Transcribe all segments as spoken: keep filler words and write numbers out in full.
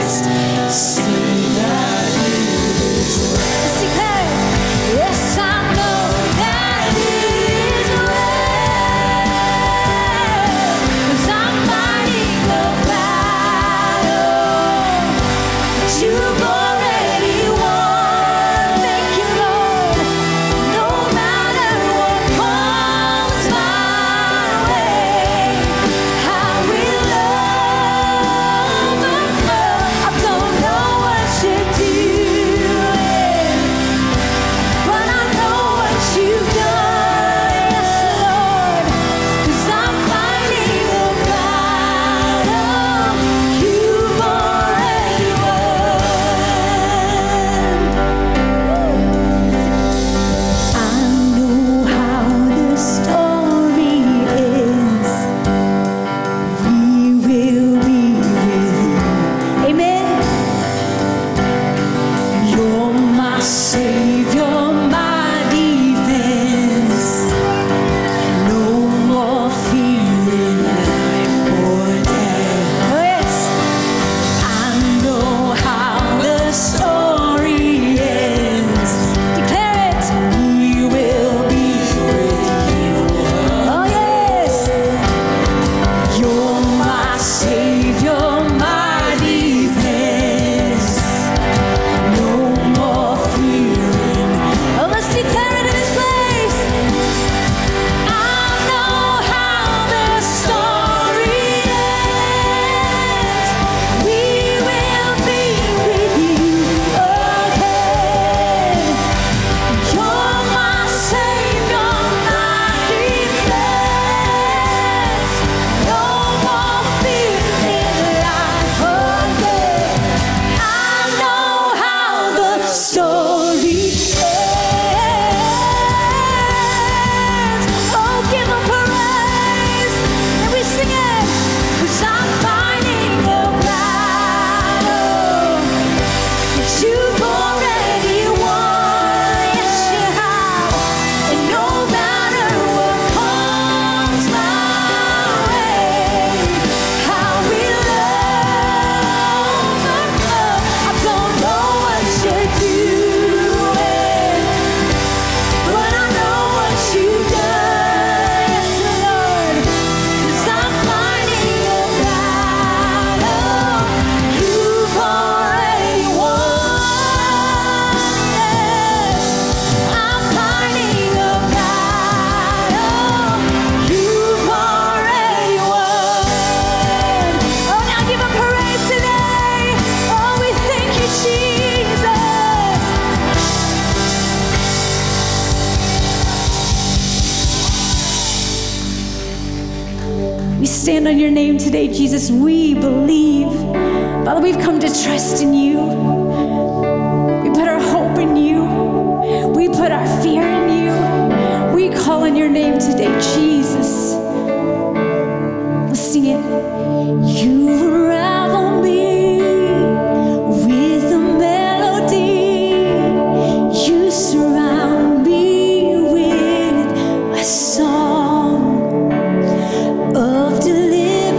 We stand on your name today, Jesus. We believe. Father, we've come to trust in you. We put our hope in you. We put our fear in you. We call on your name today, Jesus. Let's sing it. You unravel me with a melody. You surround me with a song of deliverance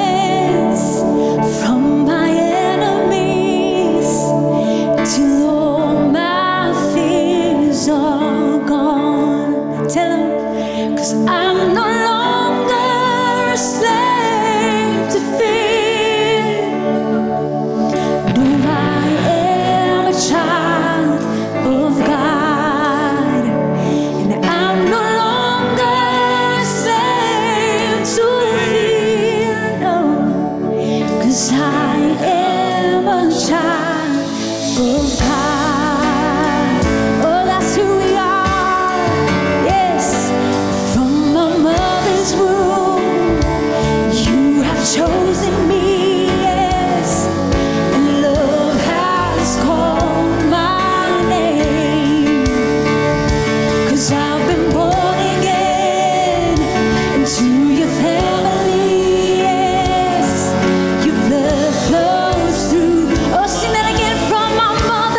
from my enemies, till all my fears are gone. Tell him, 'cause I'm no longer a slave to fear. No, I am a child of God, and I'm no longer a slave to fear. No, 'cause I am a child of God. Oh, that's who we are. Yes, from my mother's womb, you have chosen me. Yes, and love has called my name. 'Cause I've been born again into your family. Yes, your blood flows through. Oh, sing that again. From my mother's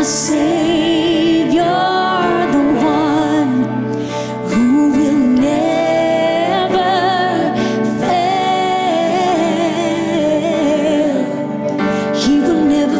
Savior, the one who will never fail. He will never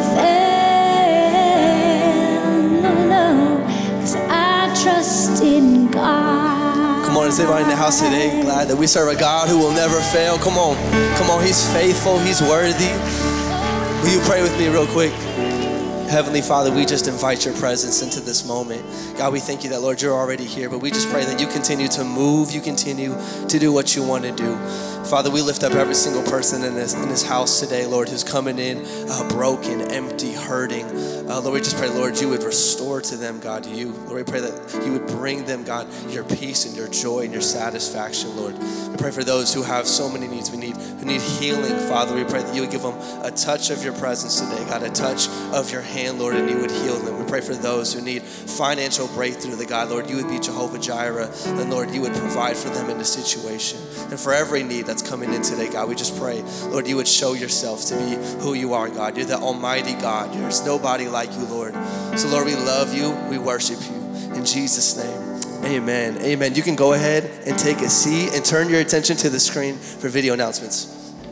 fail, no, no, 'cause I trust in God. Come on, is everybody in the house today glad that we serve a God who will never fail? Come on, come on, he's faithful, he's worthy. Will you pray with me real quick? Heavenly Father, we just invite your presence into this moment. God, we thank you that, Lord, you're already here, but we just pray that you continue to move, you continue to do what you want to do. Father, we lift up every single person in this in this house today, Lord, who's coming in uh, broken, empty, hurting. Uh, Lord, we just pray, Lord, you would restore to them, God, you. Lord, we pray that you would bring them, God, your peace and your joy and your satisfaction, Lord. We pray for those who have so many needs, we need, who need healing, Father. We pray that you would give them a touch of your presence today, God, a touch of your hand, Lord, and you would heal them. We pray for those who need financial breakthrough, that God, Lord, you would be Jehovah Jireh, and Lord, you would provide for them in this situation. And for every need that's coming in today, God, we just pray, Lord, you would show yourself to be who you are, God. You're the almighty God. There's nobody like you, Lord. So, Lord, we love you. We worship you. In Jesus' name, amen. Amen. You can go ahead and take a seat and turn your attention to the screen for video announcements.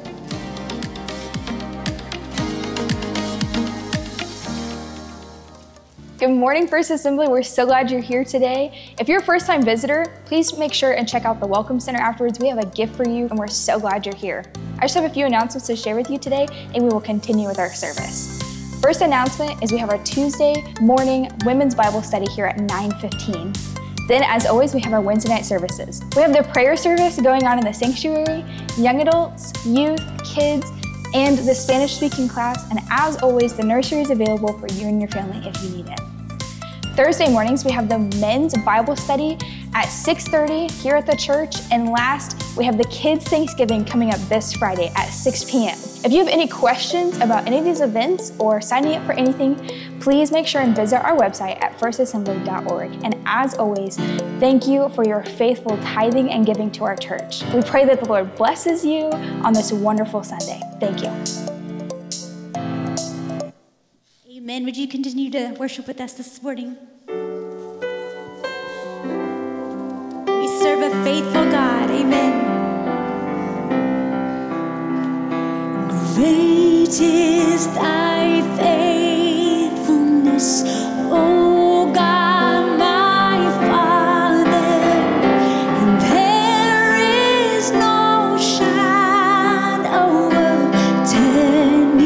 Good morning, First Assembly. We're so glad you're here today. If you're a first-time visitor, please make sure and check out the Welcome Center afterwards. We have a gift for you, and we're so glad you're here. I just have a few announcements to share with you today, and we will continue with our service. First announcement is we have our Tuesday morning Women's Bible Study here at nine fifteen. Then, as always, we have our Wednesday night services. We have the prayer service going on in the sanctuary, young adults, youth, kids, and the Spanish-speaking class, and as always, the nursery is available for you and your family if you need it. Thursday mornings, we have the men's Bible study at six thirty here at the church. And last, we have the kids' Thanksgiving coming up this Friday at six p.m. If you have any questions about any of these events or signing up for anything, please make sure and visit our website at first assembly dot org. And as always, thank you for your faithful tithing and giving to our church. We pray that the Lord blesses you on this wonderful Sunday. Thank you. Amen. Would you continue to worship with us this morning? We serve a faithful God. Amen. Great is thy faithfulness, O God, my Father, and there is no shadow of turning.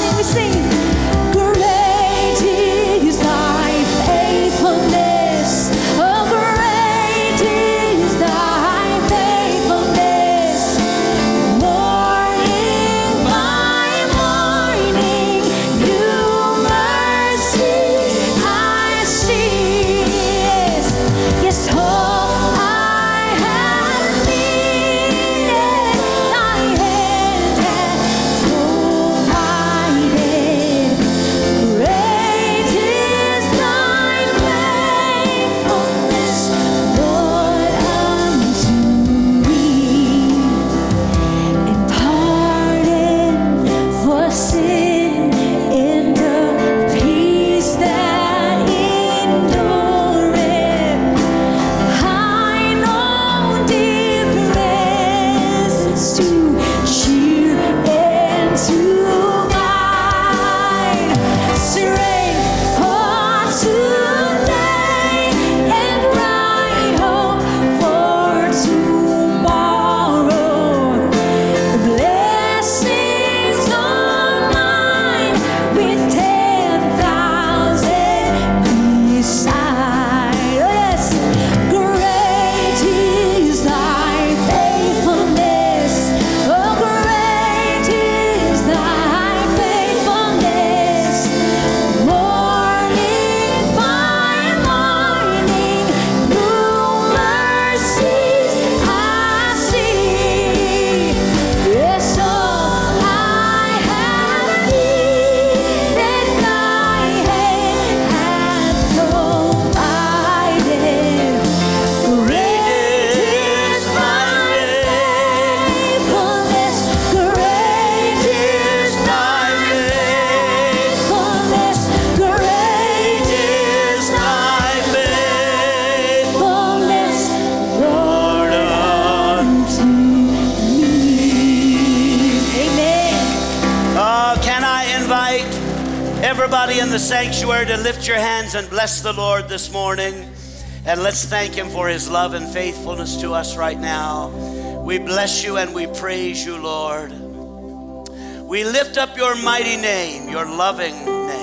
Great is thy faithfulness. everybody in the sanctuary to lift your hands and bless the Lord this morning. And let's thank him for his love and faithfulness to us right now. We bless you and we praise you, Lord. We lift up your mighty name, your loving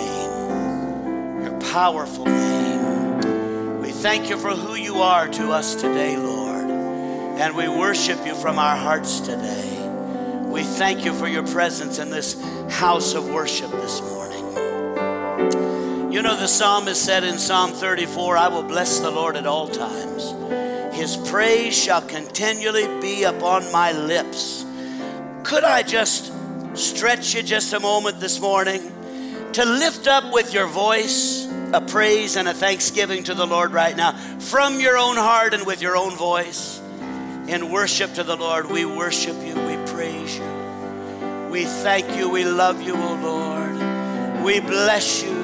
name, your powerful name. We thank you for who you are to us today, Lord. And we worship you from our hearts today. We thank you for your presence in this house of worship this morning. You know, the psalmist said in Psalm thirty-four, I will bless the Lord at all times. His praise shall continually be upon my lips. Could I just stretch you just a moment this morning to lift up with your voice a praise and a thanksgiving to the Lord right now, from your own heart and with your own voice, in worship to the Lord? We worship you, we praise you, we thank you, we love you, O Lord. We bless you.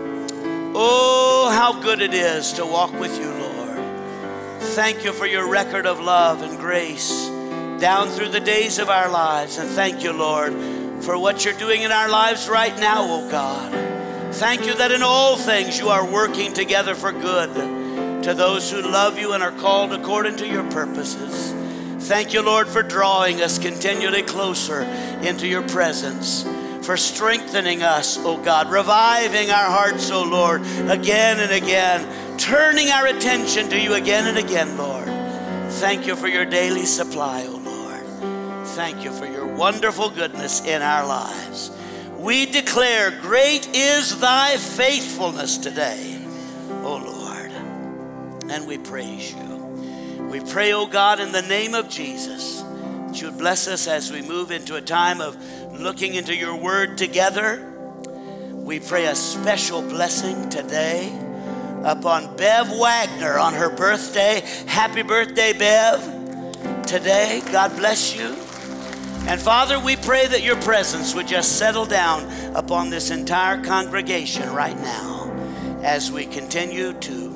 Oh, how good it is to walk with you, Lord. Thank you for your record of love and grace down through the days of our lives. And thank you, Lord, for what you're doing in our lives right now, oh God. Thank you that in all things you are working together for good to those who love you and are called according to your purposes. Thank you, Lord, for drawing us continually closer into your presence, for strengthening us, oh God, reviving our hearts, oh Lord, again and again, turning our attention to you again and again, Lord. Thank you for your daily supply, oh Lord. Thank you for your wonderful goodness in our lives. We declare, great is thy faithfulness today, oh Lord, and we praise you. We pray, oh God, in the name of Jesus, that you would bless us as we move into a time of looking into your word together. We pray a special blessing today upon Bev Wagner on her birthday. Happy birthday, Bev, today. God bless you. And Father, we pray that your presence would just settle down upon this entire congregation right now as we continue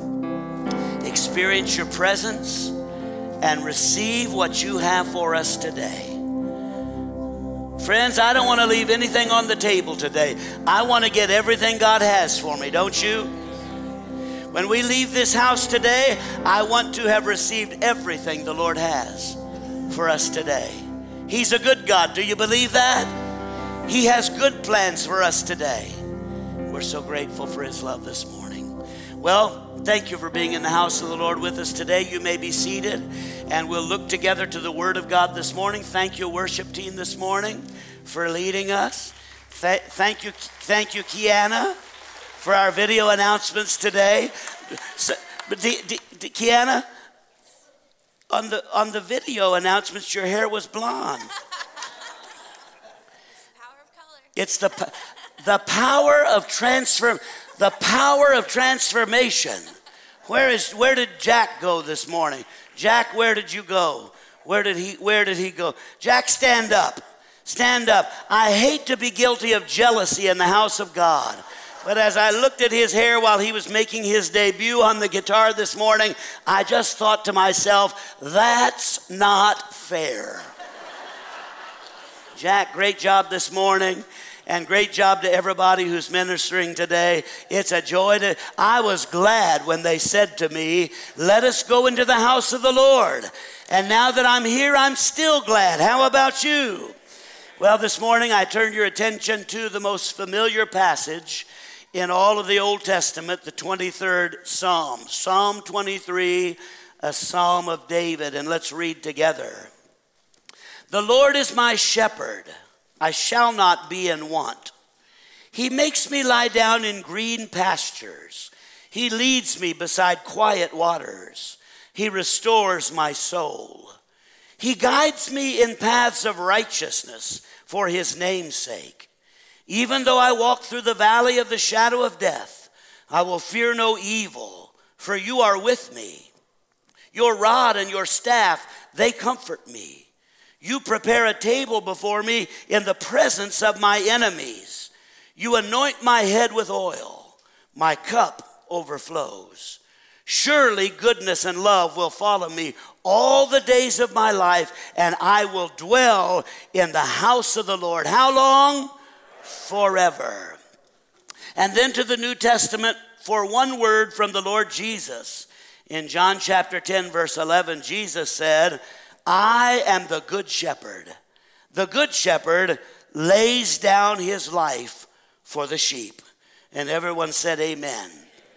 to experience your presence and receive what you have for us today. Friends, I don't want to leave anything on the table today. I want to get everything God has for me, don't you? When we leave this house today, I want to have received everything the Lord has for us today. He's a good God. Do you believe that? He has good plans for us today. We're so grateful for his love this morning. Well, thank you for being in the house of the Lord with us today. You may be seated, and we'll look together to the Word of God this morning. Thank you, worship team, this morning for leading us. Th- thank you, thank you, Kiana, for our video announcements today. So, but D- D- D- Kiana, on the on the video announcements, your hair was blonde. Power of color. It's the the power of transform. The power of transformation. Where is where did Jack go this morning? Jack, where did you go? Where did he where did he go? Jack, stand up. Stand up. I hate to be guilty of jealousy in the house of God. But as I looked at his hair while he was making his debut on the guitar this morning, I just thought to myself, that's not fair. Jack, great job this morning. And great job to everybody who's ministering today. It's a joy to, I was glad when they said to me, let us go into the house of the Lord. And now that I'm here, I'm still glad. How about you? Well, this morning I turned your attention to the most familiar passage in all of the Old Testament, the twenty-third Psalm. Psalm twenty-three, a Psalm of David. And let's read together. The Lord is my shepherd. I shall not be in want. He makes me lie down in green pastures. He leads me beside quiet waters. He restores my soul. He guides me in paths of righteousness for his name's sake. Even though I walk through the valley of the shadow of death, I will fear no evil, for you are with me. Your rod and your staff, they comfort me. You prepare a table before me in the presence of my enemies. You anoint my head with oil. My cup overflows. Surely goodness and love will follow me all the days of my life, and I will dwell in the house of the Lord. How long? Forever. And then to the New Testament for one word from the Lord Jesus. In John chapter ten, verse eleven, Jesus said, I am the good shepherd. The good shepherd lays down his life for the sheep. And everyone said amen.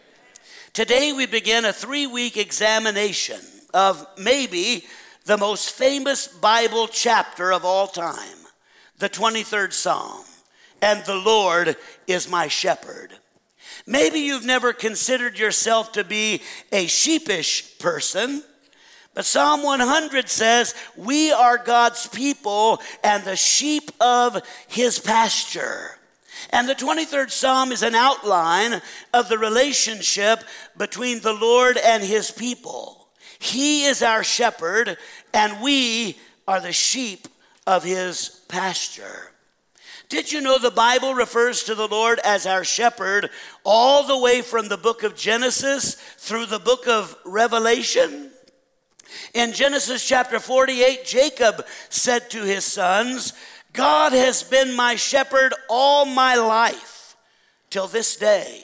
Today we begin a three-week examination of maybe the most famous Bible chapter of all time, the twenty-third Psalm. And the Lord is my shepherd. Maybe you've never considered yourself to be a sheepish person, but Psalm one hundred says, we are God's people and the sheep of his pasture. And the twenty-third Psalm is an outline of the relationship between the Lord and his people. He is our shepherd, and we are the sheep of his pasture. Did you know the Bible refers to the Lord as our shepherd all the way from the book of Genesis through the book of Revelation? In Genesis chapter forty-eight, Jacob said to his sons, God has been my shepherd all my life till this day.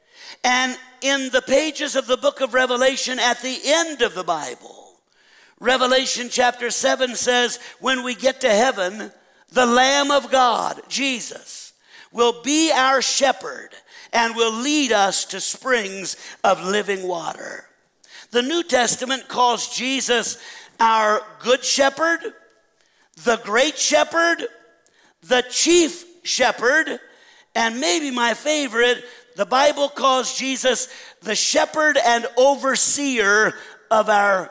And in the pages of the book of Revelation at the end of the Bible, Revelation chapter seven says, when we get to heaven, the Lamb of God, Jesus, will be our shepherd and will lead us to springs of living water. The New Testament calls Jesus our good shepherd, the great shepherd, the chief shepherd, and maybe my favorite, the Bible calls Jesus the shepherd and overseer of our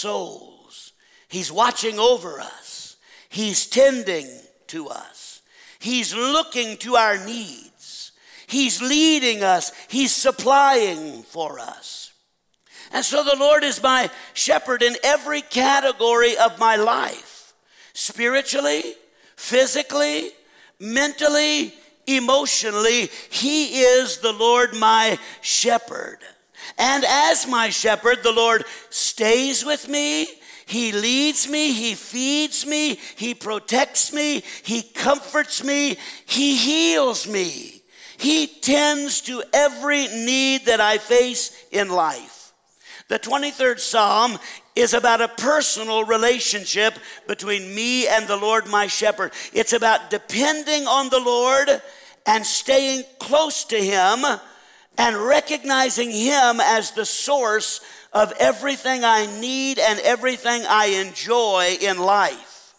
souls. He's watching over us. He's tending to us. He's looking to our needs. He's leading us. He's supplying for us. And so the Lord is my shepherd in every category of my life. Spiritually, physically, mentally, emotionally, he is the Lord my shepherd. And as my shepherd, the Lord stays with me. He leads me, he feeds me, he protects me, he comforts me, he heals me. He tends to every need that I face in life. The twenty-third Psalm is about a personal relationship between me and the Lord my shepherd. It's about depending on the Lord and staying close to him and recognizing him as the source of everything I need and everything I enjoy in life.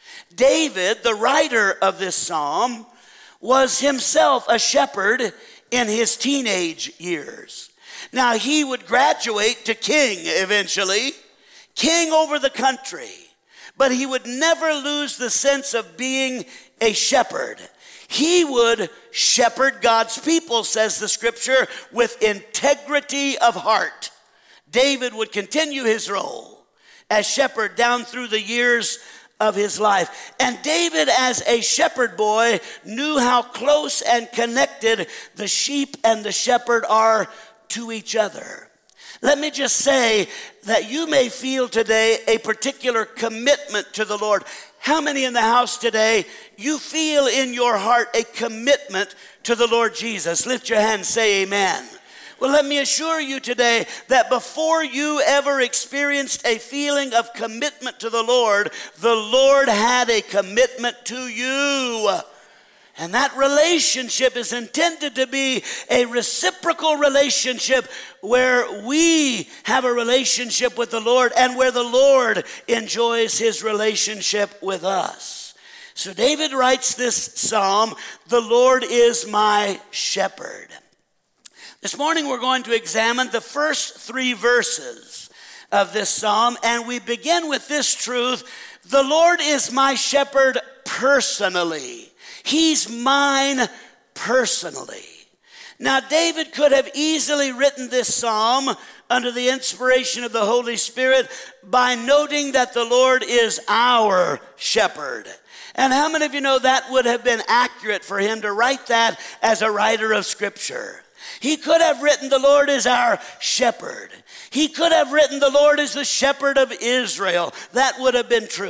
David, the writer of this psalm, was himself a shepherd in his teenage years. Now, he would graduate to king eventually, king over the country, but he would never lose the sense of being a shepherd. He would shepherd God's people, says the scripture, with integrity of heart. David would continue his role as shepherd down through the years of his life. And David, as a shepherd boy, knew how close and connected the sheep and the shepherd are to each other. Let me just say that you may feel today a particular commitment to the Lord. How many in the house today, you feel in your heart a commitment to the Lord Jesus? Lift your hand, say amen. Well, let me assure you today that before you ever experienced a feeling of commitment to the Lord, the Lord had a commitment to you. And that relationship is intended to be a reciprocal relationship where we have a relationship with the Lord and where the Lord enjoys his relationship with us. So David writes this psalm, "The Lord is my shepherd." This morning we're going to examine the first three verses of this psalm, and we begin with this truth: the Lord is my shepherd personally. He's mine personally. Now, David could have easily written this psalm under the inspiration of the Holy Spirit by noting that the Lord is our shepherd. And how many of you know that would have been accurate for him to write that as a writer of Scripture? He could have written, "The Lord is our shepherd." He could have written, "The Lord is the shepherd of Israel." That would have been true.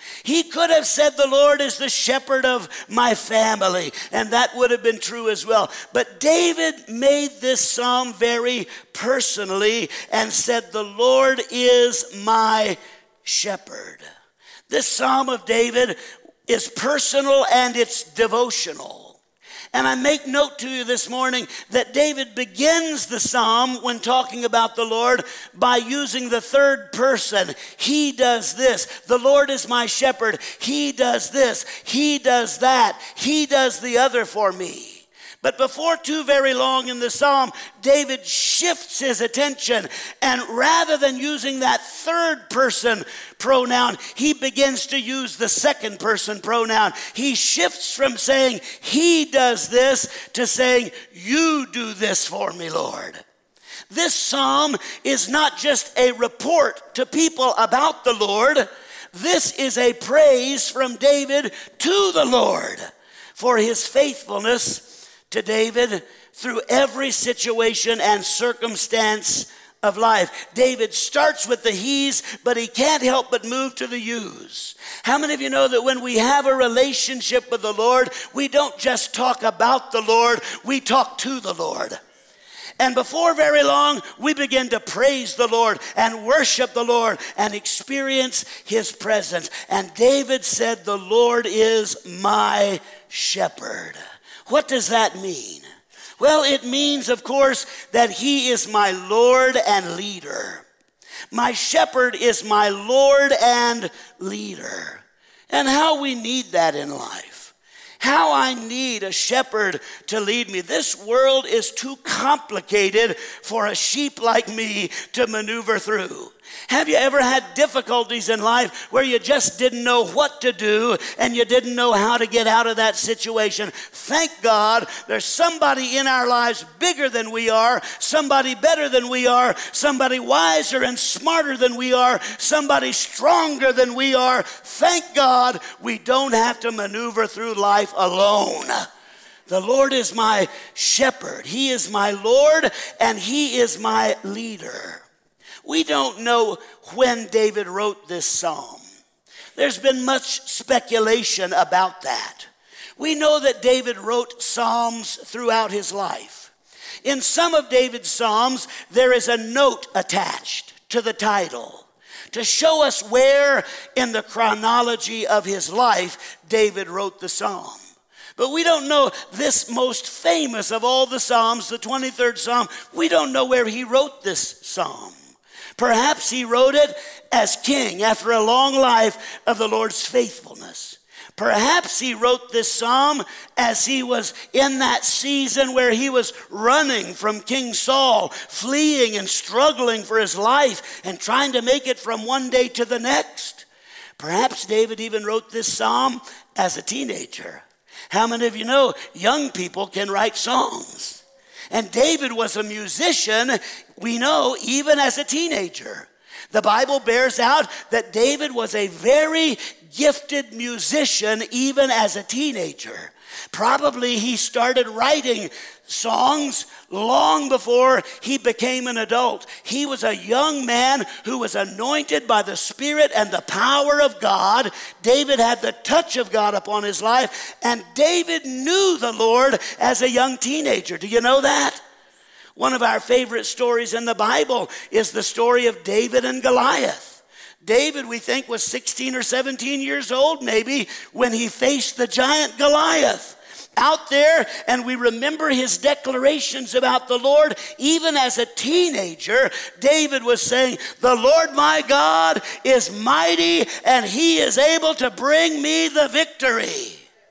He could have said, the Lord is the shepherd of my family, and that would have been true as well. But David made this psalm very personally and said, the Lord is my shepherd. This psalm of David is personal and it's devotional. And I make note to you this morning that David begins the psalm when talking about the Lord by using the third person. He does this. The Lord is my shepherd. He does this. He does that. He does the other for me. But before too very long in the psalm, David shifts his attention, and rather than using that third person pronoun, he begins to use the second person pronoun. He shifts from saying, he does this, to saying, you do this for me, Lord. This psalm is not just a report to people about the Lord. This is a praise from David to the Lord for his faithfulness to David through every situation and circumstance of life. David starts with the he's, but he can't help but move to the you's. How many of you know that when we have a relationship with the Lord, we don't just talk about the Lord, we talk to the Lord? And before very long, we begin to praise the Lord and worship the Lord and experience his presence. And David said, the Lord is my shepherd. What does that mean? Well, it means, of course, that he is my Lord and leader. My shepherd is my Lord and leader. And how we need that in life. How I need a shepherd to lead me. This world is too complicated for a sheep like me to maneuver through. Have you ever had difficulties in life where you just didn't know what to do and you didn't know how to get out of that situation? Thank God there's somebody in our lives bigger than we are, somebody better than we are, somebody wiser and smarter than we are, somebody stronger than we are. Thank God we don't have to maneuver through life alone. The Lord is my shepherd. He is my Lord and he is my leader. We don't know when David wrote this psalm. There's been much speculation about that. We know that David wrote psalms throughout his life. In some of David's psalms, there is a note attached to the title to show us where in the chronology of his life David wrote the psalm. But we don't know this most famous of all the psalms, the twenty-third psalm. We don't know where he wrote this psalm. Perhaps he wrote it as king after a long life of the Lord's faithfulness. Perhaps he wrote this psalm as he was in that season where he was running from King Saul, fleeing and struggling for his life and trying to make it from one day to the next. Perhaps David even wrote this psalm as a teenager. How many of you know young people can write songs? And David was a musician, we know, even as a teenager. The Bible bears out that David was a very gifted musician even as a teenager. Probably he started writing songs long before he became an adult. He was a young man who was anointed by the Spirit and the power of God. David had the touch of God upon his life, and David knew the Lord as a young teenager. Do you know that? One of our favorite stories in the Bible is the story of David and Goliath. David, we think, was sixteen or seventeen years old maybe when he faced the giant Goliath out there, and we remember his declarations about the Lord. Even as a teenager, David was saying, the Lord my God is mighty and he is able to bring me the victory.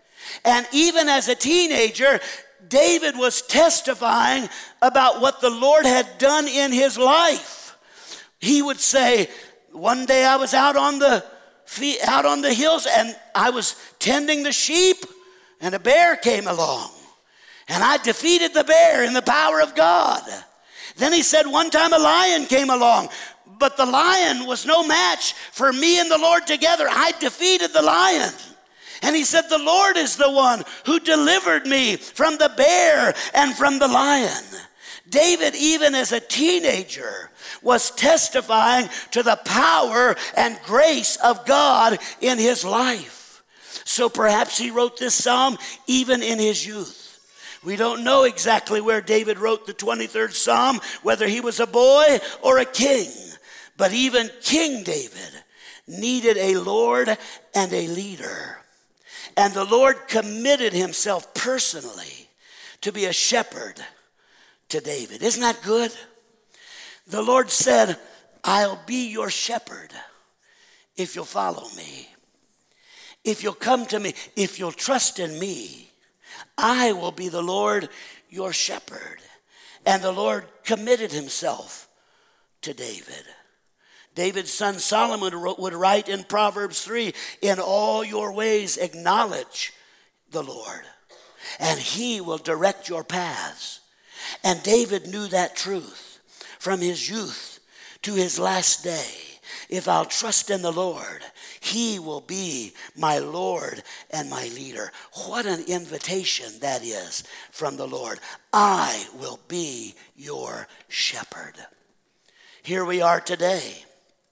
And even as a teenager, David was testifying about what the Lord had done in his life. He would say, one day I was out on the out on the hills and I was tending the sheep, and a bear came along, and I defeated the bear in the power of God. Then he said one time a lion came along, but the lion was no match for me and the Lord together. I defeated the lion. And he said, the Lord is the one who delivered me from the bear and from the lion. David, even as a teenager, was testifying to the power and grace of God in his life. So perhaps he wrote this psalm even in his youth. We don't know exactly where David wrote the twenty-third Psalm, whether he was a boy or a king. But even King David needed a Lord and a leader. And the Lord committed himself personally to be a shepherd to David. Isn't that good? The Lord said, I'll be your shepherd if you'll follow me. If you'll come to me, if you'll trust in me, I will be the Lord, your shepherd. And the Lord committed himself to David. David's son Solomon would write in Proverbs three, in all your ways acknowledge the Lord, and he will direct your paths. And David knew that truth from his youth to his last day. If I'll trust in the Lord, he will be my Lord and my leader. What an invitation that is from the Lord. I will be your shepherd. Here we are today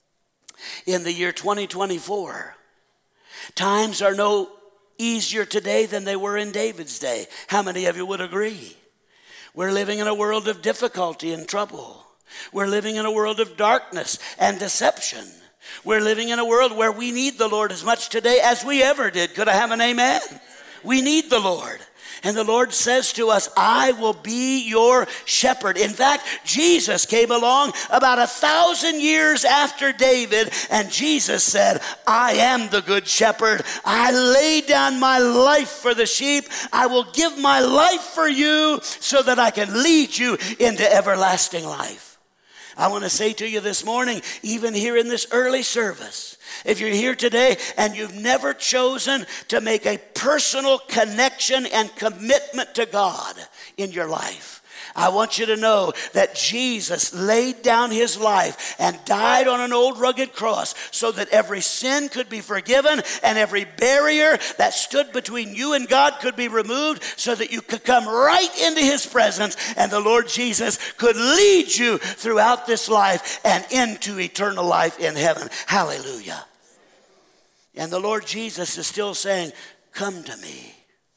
in the year twenty twenty-four. Times are no easier today than they were in David's day. How many of you would agree? We're living in a world of difficulty and trouble. We're living in a world of darkness and deception. We're living in a world where we need the Lord as much today as we ever did. Could I have an amen? We need the Lord. And the Lord says to us, I will be your shepherd. In fact, Jesus came along about a thousand years after David, and Jesus said, I am the good shepherd. I lay down my life for the sheep. I will give my life for you so that I can lead you into everlasting life. I want to say to you this morning, even here in this early service, if you're here today and you've never chosen to make a personal connection and commitment to God in your life, I want you to know that Jesus laid down his life and died on an old rugged cross so that every sin could be forgiven and every barrier that stood between you and God could be removed so that you could come right into his presence and the Lord Jesus could lead you throughout this life and into eternal life in heaven. Hallelujah. And the Lord Jesus is still saying, come to me.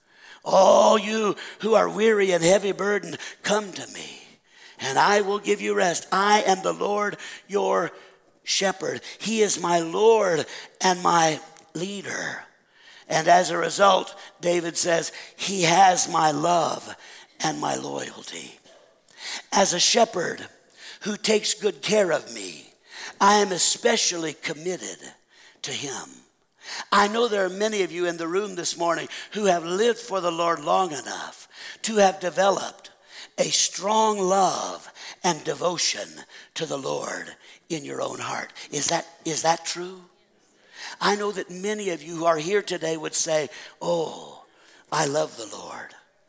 All you who are weary and heavy burdened, come to me, and I will give you rest. I am the Lord, your shepherd. He is my Lord and my leader. And as a result, David says, he has my love and my loyalty. As a shepherd who takes good care of me, I am especially committed to him. I know there are many of you in the room this morning who have lived for the Lord long enough to have developed a strong love and devotion to the Lord in your own heart. Is that, is that true? I know that many of you who are here today would say, oh, I love the Lord.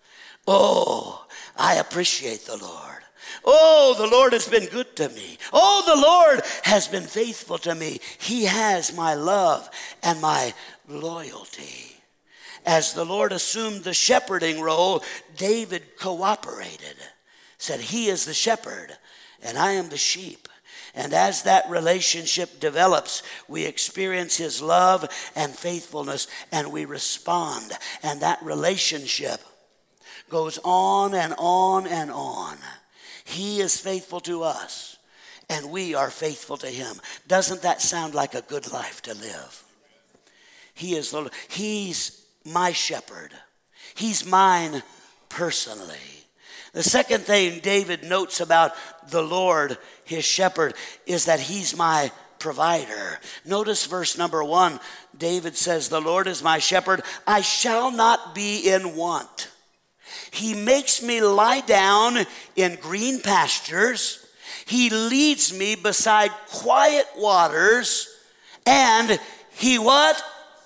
Oh, I appreciate the Lord. Oh, the Lord has been good to me. Oh, the Lord has been faithful to me. He has my love and my loyalty. As the Lord assumed the shepherding role, David cooperated, said, he is the shepherd and I am the sheep. And as that relationship develops, we experience his love and faithfulness and we respond. And that relationship goes on and on and on. He is faithful to us, and we are faithful to him. Doesn't that sound like a good life to live? He is the, he's my shepherd. He's mine personally. The second thing David notes about the Lord, his shepherd, is that he's my provider. Notice verse number one. David says, the Lord is my shepherd. I shall not be in want. He makes me lie down in green pastures. He leads me beside quiet waters. And he what?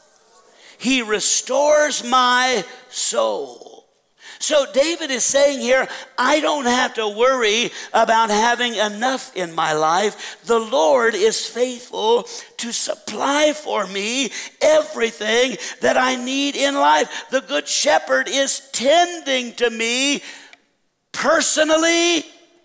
He restores my soul. So David is saying here, I don't have to worry about having enough in my life. The Lord is faithful to supply for me everything that I need in life. The Good Shepherd is tending to me personally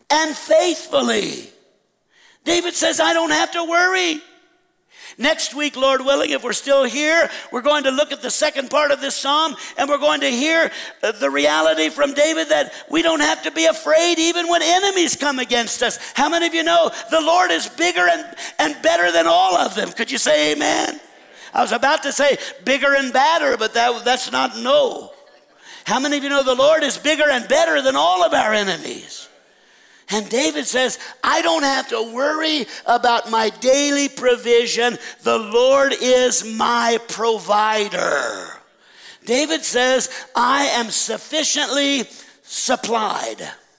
and faithfully. David says, I don't have to worry. Next week, Lord willing, if we're still here, we're going to look at the second part of this psalm, and we're going to hear the reality from David that we don't have to be afraid even when enemies come against us. How many of you know the Lord is bigger and, and better than all of them? Could you say amen? I was about to say bigger and badder, but that, that's not no. How many of you know the Lord is bigger and better than all of our enemies? And David says, I don't have to worry about my daily provision. The Lord is my provider. David says, I am sufficiently supplied.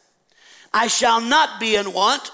I shall not be in want.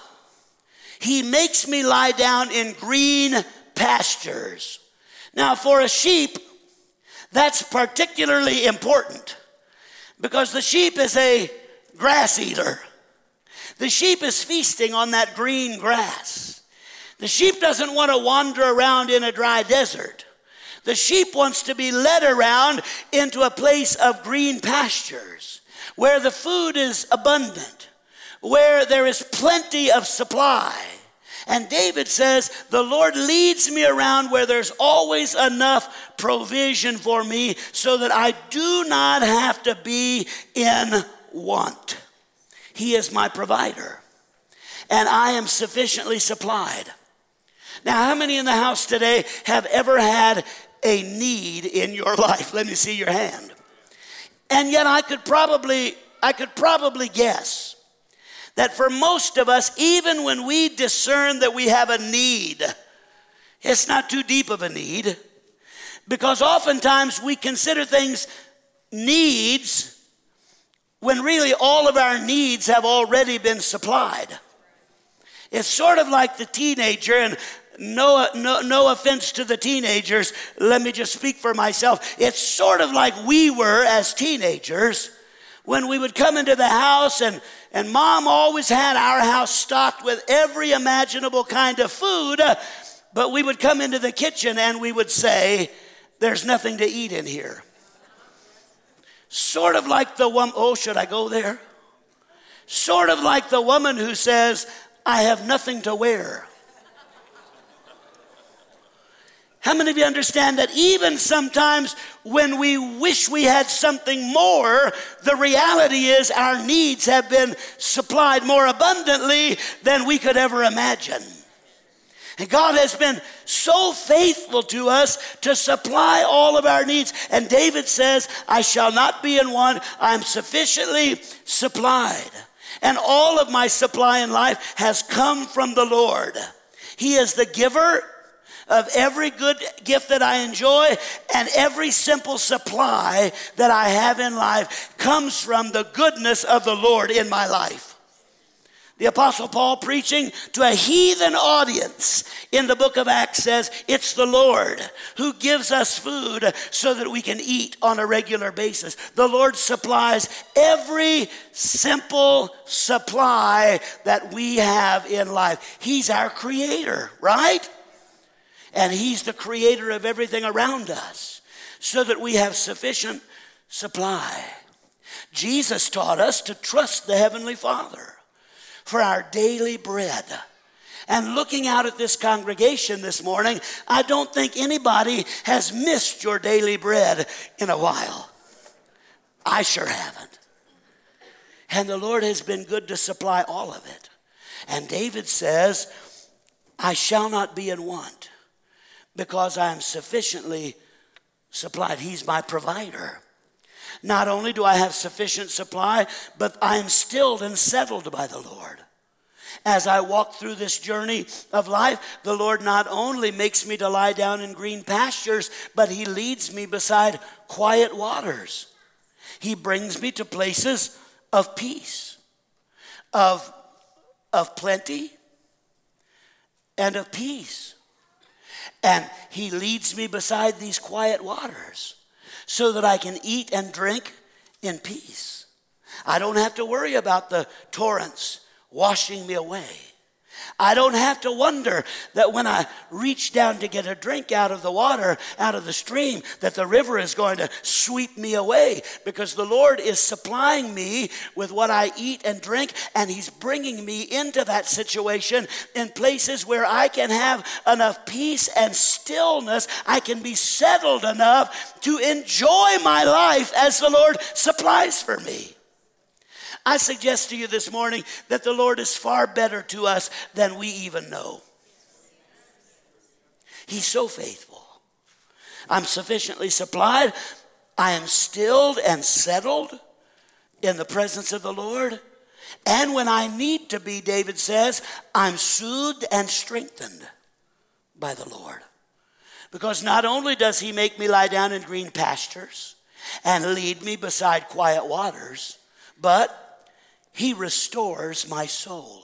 He makes me lie down in green pastures. Now, for a sheep, that's particularly important because the sheep is a grass eater. The sheep is feasting on that green grass. The sheep doesn't want to wander around in a dry desert. The sheep wants to be led around into a place of green pastures where the food is abundant, where there is plenty of supply. And David says, the Lord leads me around where there's always enough provision for me so that I do not have to be in want. He is my provider, and I am sufficiently supplied. Now, how many in the house today have ever had a need in your life? Let me see your hand. And yet I could probably, I could probably guess that for most of us, even when we discern that we have a need, it's not too deep of a need, because oftentimes we consider things needs when really all of our needs have already been supplied. It's sort of like the teenager, and no, no, no offense to the teenagers, let me just speak for myself. It's sort of like we were as teenagers when we would come into the house, and, and mom always had our house stocked with every imaginable kind of food, but we would come into the kitchen and we would say, there's nothing to eat in here. Sort of like the woman, oh, should I go there? Sort of like the woman who says, I have nothing to wear. How many of you understand that even sometimes when we wish we had something more, the reality is our needs have been supplied more abundantly than we could ever imagine? And God has been so faithful to us to supply all of our needs. And David says, I shall not be in want. I'm sufficiently supplied. And all of my supply in life has come from the Lord. He is the giver of every good gift that I enjoy, and every simple supply that I have in life comes from the goodness of the Lord in my life. The Apostle Paul, preaching to a heathen audience in the book of Acts, says, it's the Lord who gives us food so that we can eat on a regular basis. The Lord supplies every simple supply that we have in life. He's our creator, right? And he's the creator of everything around us so that we have sufficient supply. Jesus taught us to trust the Heavenly Father for our daily bread. And looking out at this congregation this morning, I don't think anybody has missed your daily bread in a while. I sure haven't. And the Lord has been good to supply all of it. And David says, I shall not be in want because I am sufficiently supplied. He's my provider. Not only do I have sufficient supply, but I am stilled and settled by the Lord. As I walk through this journey of life, the Lord not only makes me to lie down in green pastures, but he leads me beside quiet waters. He brings me to places of peace, of, of plenty, and of peace. And he leads me beside these quiet waters so that I can eat and drink in peace. I don't have to worry about the torrents washing me away. I don't have to wonder that when I reach down to get a drink out of the water, out of the stream, that the river is going to sweep me away, because the Lord is supplying me with what I eat and drink, and he's bringing me into that situation in places where I can have enough peace and stillness. I can be settled enough to enjoy my life as the Lord supplies for me. I suggest to you this morning that the Lord is far better to us than we even know. He's so faithful. I'm sufficiently supplied. I am stilled and settled in the presence of the Lord. And when I need to be, David says, I'm soothed and strengthened by the Lord. Because not only does he make me lie down in green pastures and lead me beside quiet waters, but he restores my soul.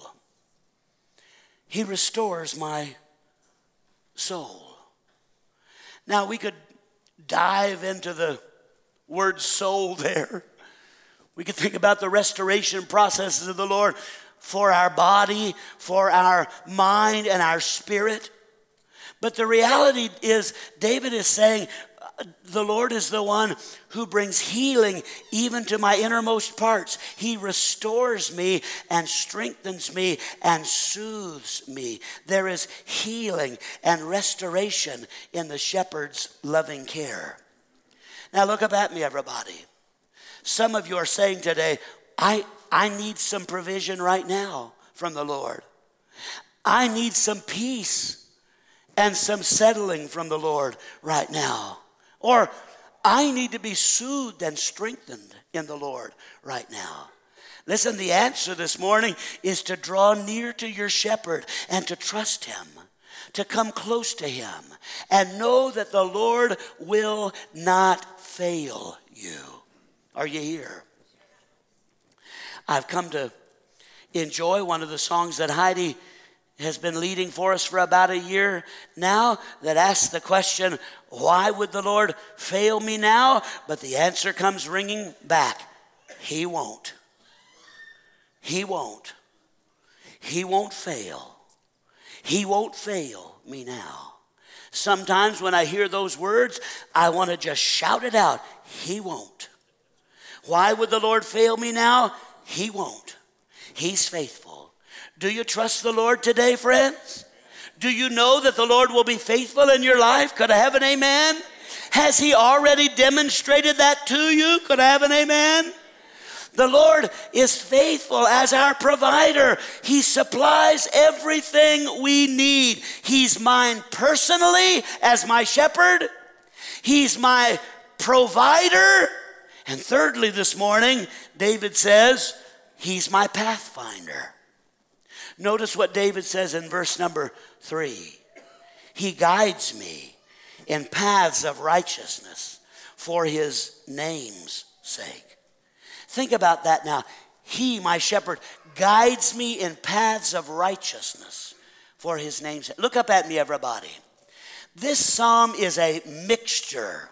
He restores my soul. Now, we could dive into the word soul there. We could think about the restoration processes of the Lord for our body, for our mind, and our spirit. But the reality is, David is saying, the Lord is the one who brings healing even to my innermost parts. He restores me and strengthens me and soothes me. There is healing and restoration in the shepherd's loving care. Now look up at me, everybody. Some of you are saying today, I, I need some provision right now from the Lord. I need some peace and some settling from the Lord right now. Or I need to be soothed and strengthened in the Lord right now. Listen, the answer this morning is to draw near to your shepherd and to trust him, to come close to him, and know that the Lord will not fail you. Are you here? I've come to enjoy one of the songs that Heidi has been leading for us for about a year now, that asks the question, why would the Lord fail me now? But the answer comes ringing back. He won't. He won't. He won't fail. He won't fail me now. Sometimes when I hear those words, I want to just shout it out. He won't. Why would the Lord fail me now? He won't. He's faithful. Do you trust the Lord today, friends? Do you know that the Lord will be faithful in your life? Could I have an amen? Has he already demonstrated that to you? Could I have an amen? The Lord is faithful as our provider. He supplies everything we need. He's mine personally as my shepherd. He's my provider. And thirdly, this morning, David says, he's my pathfinder. Notice what David says in verse number three. He guides me in paths of righteousness for his name's sake. Think about that now. He, my shepherd, guides me in paths of righteousness for his name's sake. Look up at me, everybody. This psalm is a mixture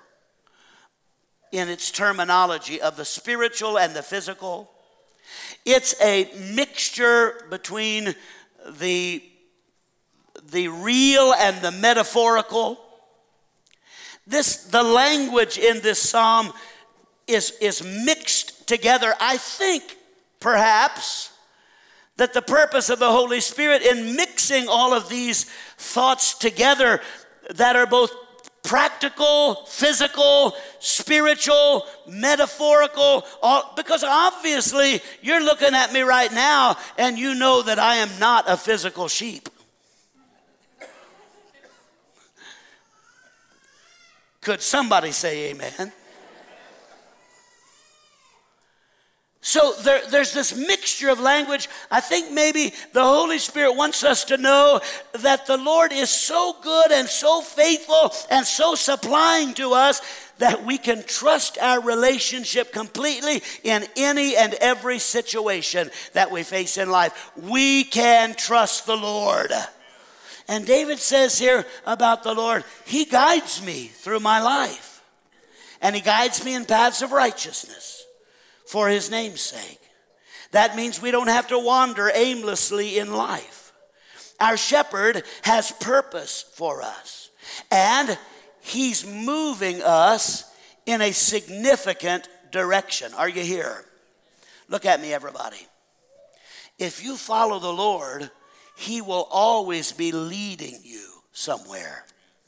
in its terminology of the spiritual and the physical. It's a mixture between the, the real and the metaphorical. This, the language in this psalm is, is mixed together. I think perhaps that the purpose of the Holy Spirit in mixing all of these thoughts together that are both practical, physical, spiritual, metaphorical, all, because obviously you're looking at me right now and you know that I am not a physical sheep. Could somebody say amen? So there, there's this mixture of language. I think maybe the Holy Spirit wants us to know that the Lord is so good and so faithful and so supplying to us that we can trust our relationship completely in any and every situation that we face in life. We can trust the Lord. And David says here about the Lord, he guides me through my life. And he guides me in paths of righteousness for his name's sake. That means we don't have to wander aimlessly in life. Our shepherd has purpose for us, and he's moving us in a significant direction. Are you here? Look at me, everybody. If you follow the Lord, he will always be leading you somewhere.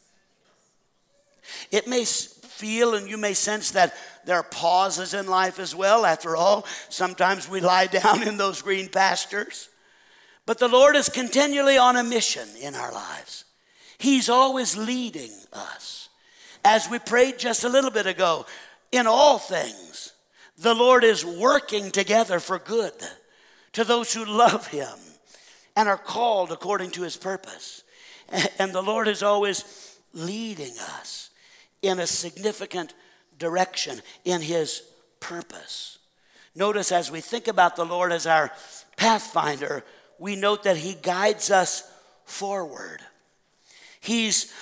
It may feel and you may sense that there are pauses in life as well. After all, sometimes we lie down in those green pastures. But the Lord is continually on a mission in our lives. He's always leading us. As we prayed just a little bit ago, in all things, the Lord is working together for good to those who love him and are called according to his purpose. And the Lord is always leading us in a significant direction in his purpose. Notice as we think about the Lord as our pathfinder, we note that he guides us forward. He's,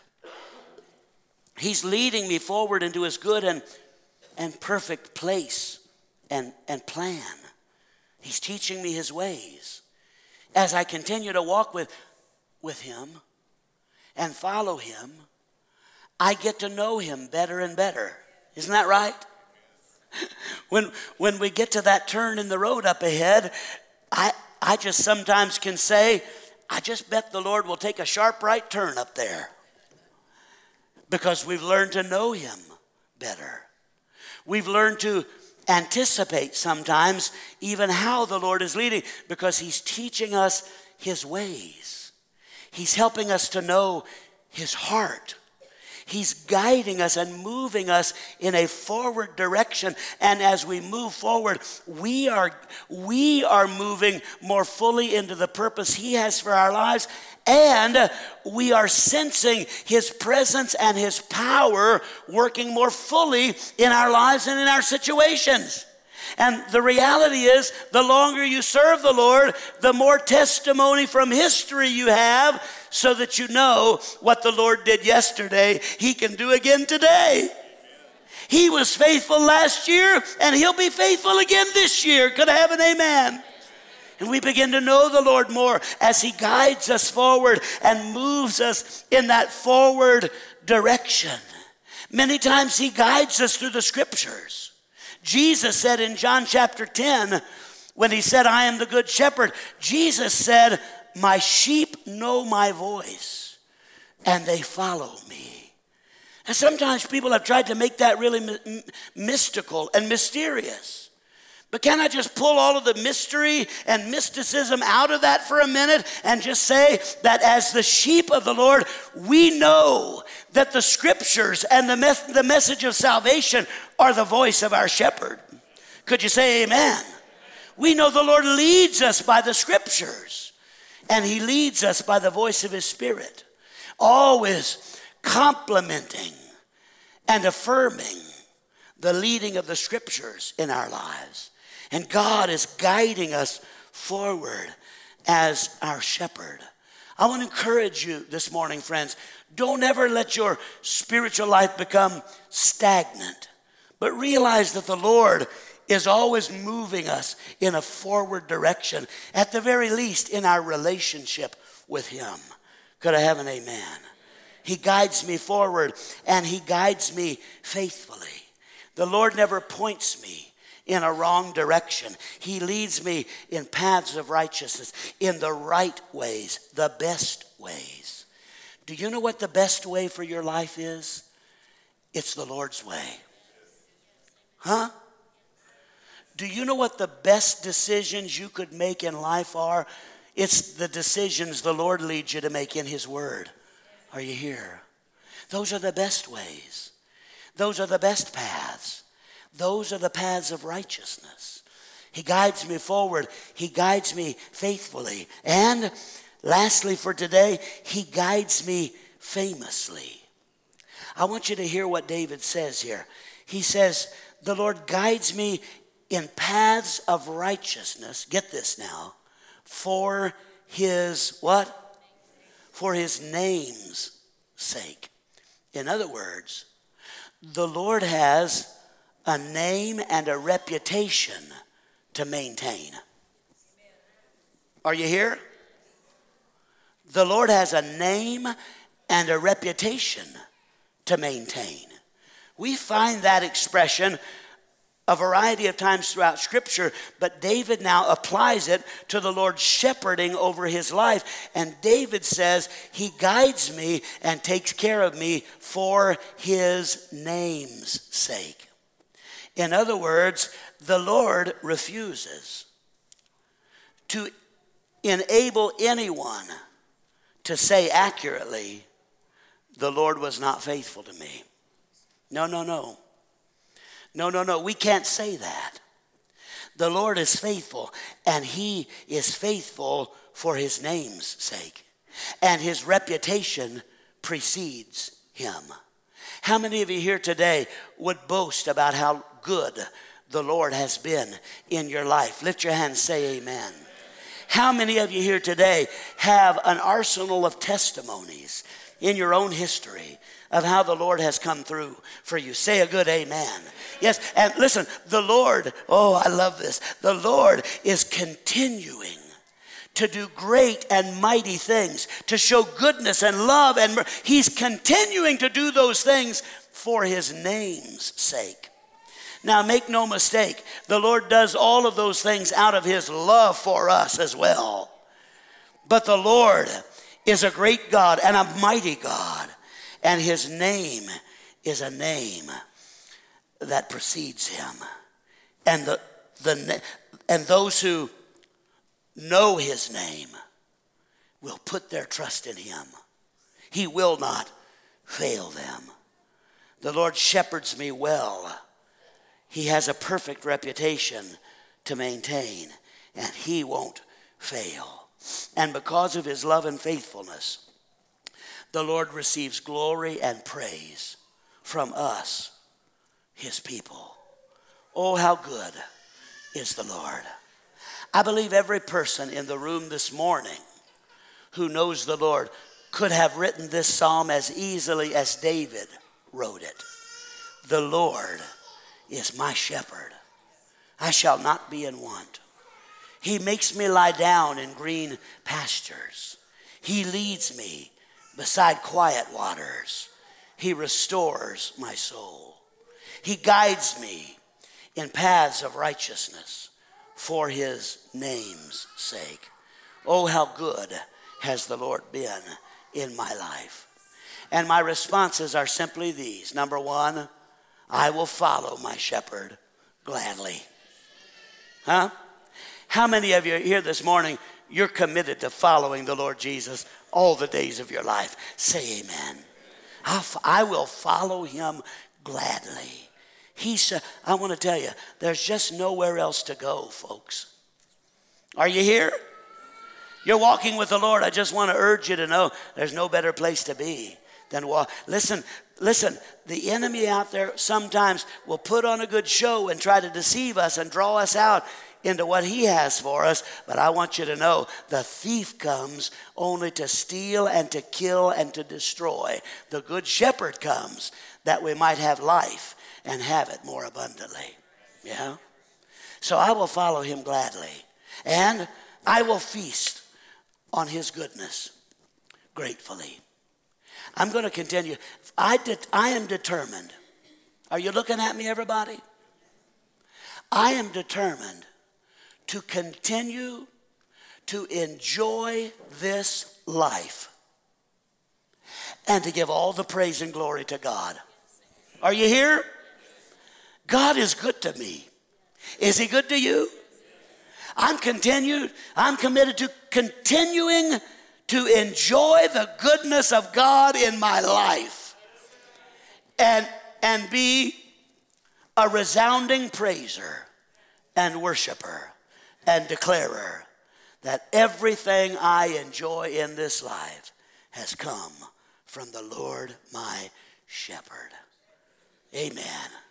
he's leading me forward into his good and, and perfect place and, and plan. He's teaching me his ways. As I continue to walk with, with him and follow him, I get to know him better and better. Isn't that right? When, when we get to that turn in the road up ahead, I, I just sometimes can say, I just bet the Lord will take a sharp right turn up there. Because we've learned to know him better. We've learned to anticipate sometimes even how the Lord is leading, because he's teaching us his ways. He's helping us to know his heart. He's guiding us and moving us in a forward direction. And as we move forward, we are, we are moving more fully into the purpose he has for our lives. And we are sensing his presence and his power working more fully in our lives and in our situations. And the reality is, the longer you serve the Lord, the more testimony from history you have, so that you know what the Lord did yesterday, he can do again today. He was faithful last year, and he'll be faithful again this year. Could I have an amen? And we begin to know the Lord more as he guides us forward and moves us in that forward direction. Many times he guides us through the scriptures. Jesus said in John chapter ten, when he said, I am the good shepherd, Jesus said, my sheep know my voice, and they follow me. And sometimes people have tried to make that really my- mystical and mysterious. But can I just pull all of the mystery and mysticism out of that for a minute and just say that as the sheep of the Lord, we know that the scriptures and the, mes- the message of salvation are the voice of our shepherd. Could you say amen? We know the Lord leads us by the scriptures, and he leads us by the voice of his Spirit, always complimenting and affirming the leading of the scriptures in our lives. And God is guiding us forward as our shepherd. I want to encourage you this morning, friends. Don't ever let your spiritual life become stagnant, but realize that the Lord is always moving us in a forward direction, at the very least in our relationship with him. Could I have an amen? He guides me forward, and he guides me faithfully. The Lord never points me in a wrong direction. He leads me in paths of righteousness, in the right ways, the best ways. Do you know what the best way for your life is? It's the Lord's way. Huh? Do you know what the best decisions you could make in life are? It's the decisions the Lord leads you to make in his word. Are you here? Those are the best ways. Those are the best paths. Those are the paths of righteousness. He guides me forward. He guides me faithfully. And lastly for today, he guides me famously. I want you to hear what David says here. He says, the Lord guides me in paths of righteousness. Get this now. For his what? For his name's sake. In other words, the Lord has a name and a reputation to maintain. Are you here? The Lord has a name and a reputation to maintain. We find that expression a variety of times throughout Scripture, but David now applies it to the Lord shepherding over his life. And David says, he guides me and takes care of me for his name's sake. In other words, the Lord refuses to enable anyone to say accurately, the Lord was not faithful to me. No, no, no. No, no, no. We can't say that. The Lord is faithful, and he is faithful for his name's sake. And his reputation precedes him. How many of you here today would boast about how good the Lord has been in your life? Lift your hand and say amen. How many of you here today have an arsenal of testimonies in your own history of how the Lord has come through for you? Say a good amen. Yes, and listen, the Lord, oh, I love this. The Lord is continuing to do great and mighty things, to show goodness and love, and mer- he's continuing to do those things for his name's sake. Now, make no mistake, the Lord does all of those things out of his love for us as well. But the Lord is a great God and a mighty God, and his name is a name that precedes him. And the, the and those who know his name will put their trust in him. He will not fail them. The Lord shepherds me well. He has a perfect reputation to maintain, and he won't fail. And because of his love and faithfulness, the Lord receives glory and praise from us, his people. Oh, how good is the Lord. I believe every person in the room this morning who knows the Lord could have written this psalm as easily as David wrote it. The Lord is my shepherd. I shall not be in want. He makes me lie down in green pastures. He leads me beside quiet waters. He restores my soul. He guides me in paths of righteousness for his name's sake. Oh, how good has the Lord been in my life. And my responses are simply these. Number one, I will follow my shepherd gladly. Huh? How many of you here this morning, you're committed to following the Lord Jesus all the days of your life? Say amen. I'll, I will follow him gladly. He said, I want to tell you, there's just nowhere else to go, folks. Are you here? You're walking with the Lord. I just want to urge you to know there's no better place to be than walk. Listen, listen, the enemy out there sometimes will put on a good show and try to deceive us and draw us out into what he has for us. But I want you to know the thief comes only to steal and to kill and to destroy. The good shepherd comes that we might have life and have it more abundantly. Yeah? So I will follow him gladly. And I will feast on his goodness gratefully. I'm going to continue. I, de- I am determined. Are you looking at me, everybody? I am determined to continue to enjoy this life and to give all the praise and glory to God. Are you here? God is good to me. Is he good to you? I'm continued. I'm committed to continuing to enjoy the goodness of God in my life and, and be a resounding praiser and worshiper and declarer that everything I enjoy in this life has come from the Lord my shepherd. Amen.